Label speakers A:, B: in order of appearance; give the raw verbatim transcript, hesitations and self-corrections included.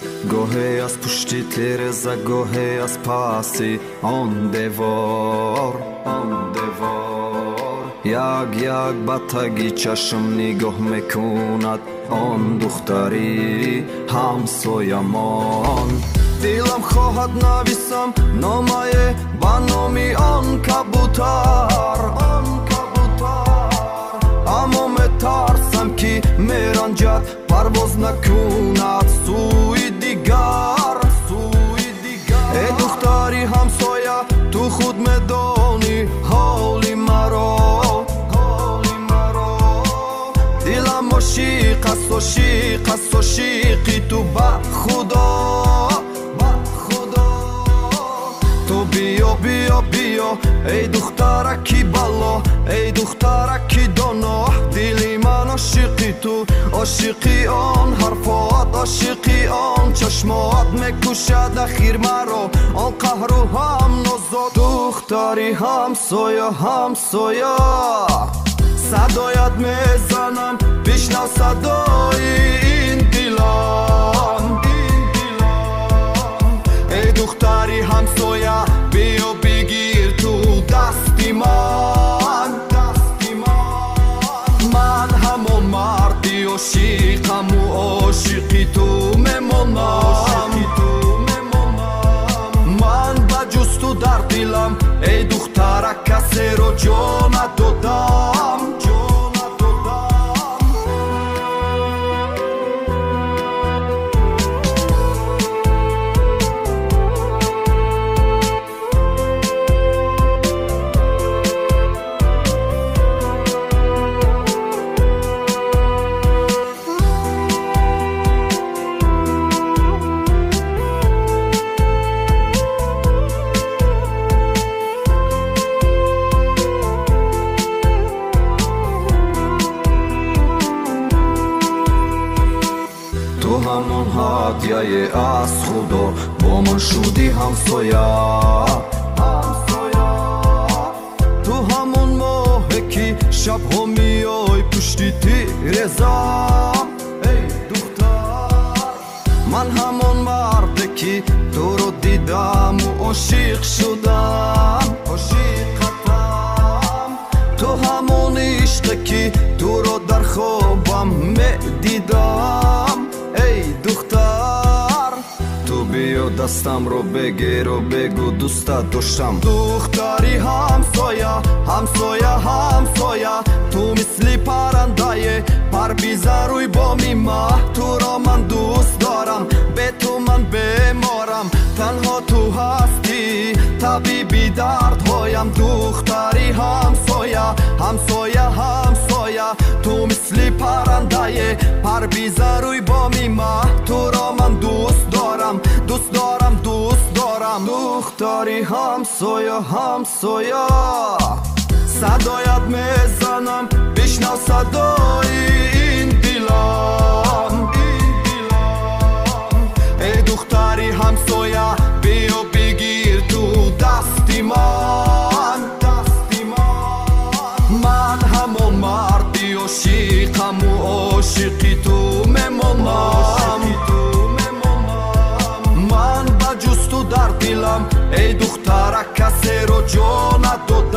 A: گاهی از پشتی تیرزا گاهی از پاسی آن دیوار آن دیوار یک یک با تگی چشم نگاه میکند آن دختری همسایمان دلم خواهد نویسم نامه با نامی آن کبوتر آن کبوتر اما میترسم که میرنجد پرواز نکند سوی دیگر سوی دیگر ای دختری همسایه تو خود میدانی حالی مرا حالی مرا دلم عاشق است عاشق است عاشقی تو با خدا بیا بیا بیا ای دخترکی بالا ای دخترکی دانا دلی من عاشقی تو عاشقی آن حرفات عاشقی آن چشمات میکشد اخیر مرا آن قهر و هم نازد دختری همسایه همسایه صدایت میزنم بشنو صدای این دلم ای دختری همسایه بیا بگیر تو دستی من دستی من من همون مردی عاشقم و عاشقی تو میمانم من با جز تو در دلم ای دختره کسی رو جا ندادم تو همون هدیه از خدا با من شدی همسایه تو همون ماهی که شبها میای پشتی تیرزم ای دختر من همون مردی که تو رو دیدم و عاشق شدم عاشقتم تو همون عشقی که تو رو در خوابم میدیدم ای دختر تو بیا دستم رو بگیر و بگو دوستت داشتم دختری همسایه همسایه همسایه تو مثل پرنده پر بیزن روی بامی ماه تو را من دوست دارم به تو من بیمارم تنها تو هستی طبیبی دردهایم دختری همسایه همسایه همسایه تو مثل پرنده پر بیزن روی بامی ماه تو را من دوست دارم دوست دارم دوست دارم دختری همسایه همسایه صدایت میزنم بشنو صدای این دلم ای دختری همسایه بیا بگیر تو دستی من دستی من من همون مردی عاشقم و عاشقی تو میمانم من با جز تو در دلم ای دختره کسی رو جا ندادم